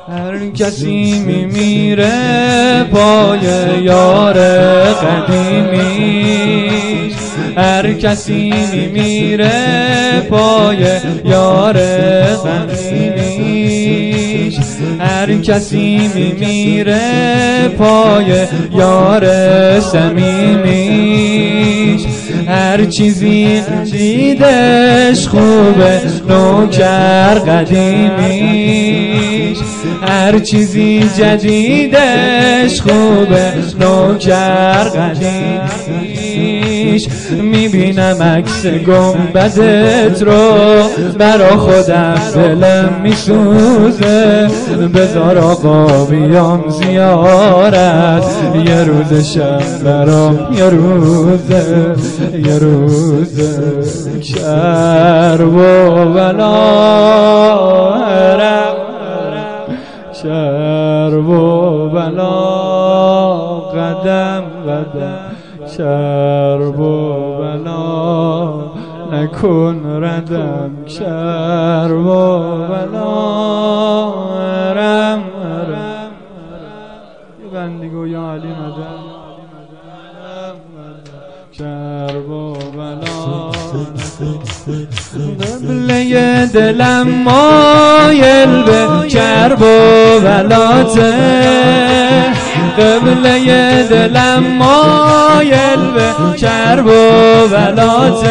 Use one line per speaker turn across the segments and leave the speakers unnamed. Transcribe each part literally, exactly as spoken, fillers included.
هر کسی میمیره پای یار قدیمیش، هر کسی میمیره پای یار قدیمیش، هر کسی میمیره پای یار صمیمیش. هر چیزی دیدش خوبه نوکر قدیمیش، هر چیزی جدیدش خوبه نوکر قدیمیش. میبینم عکس گنبدت رو برا خودم دلم میسوزه، بذار آقا بیام زیارت یه روز شب برام، یه روزه یه روزه کرب و بلا شرب و بلا قدم قدم شرب و بلا نکن ردم شرب و بلا رم رم یه بندگو یا علی مدم شرب و بلا قبله دلم مایل به کرب و بلاته، قبله دلم مایل به کرب و بلاته.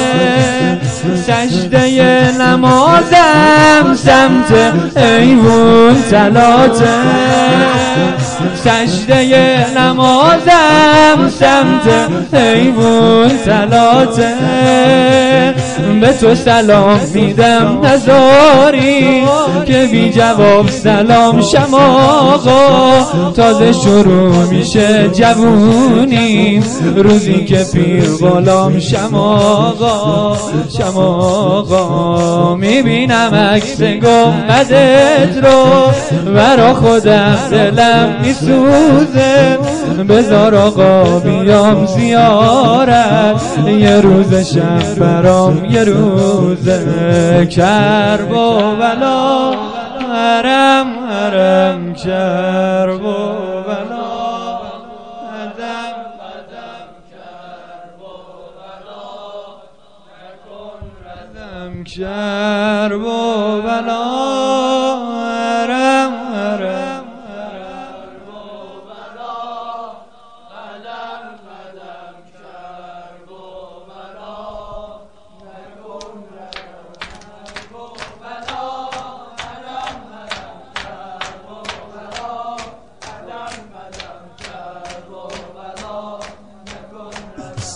سجده نمازم سمت ایوون تلاته، سجده نمازم سمت ایوون تلاته. به تو سلام میدم نزاری که بی جواب سلام شم آقا. تازه شروع میشه جوونی روزی که پیر غلام شم آقا، شم آقا. میبینم عکس گنبدت رو برا خودم دلم میسوزه، بذار آقا بیام زیارت یه روز شب برام، یه روز کرب و بلا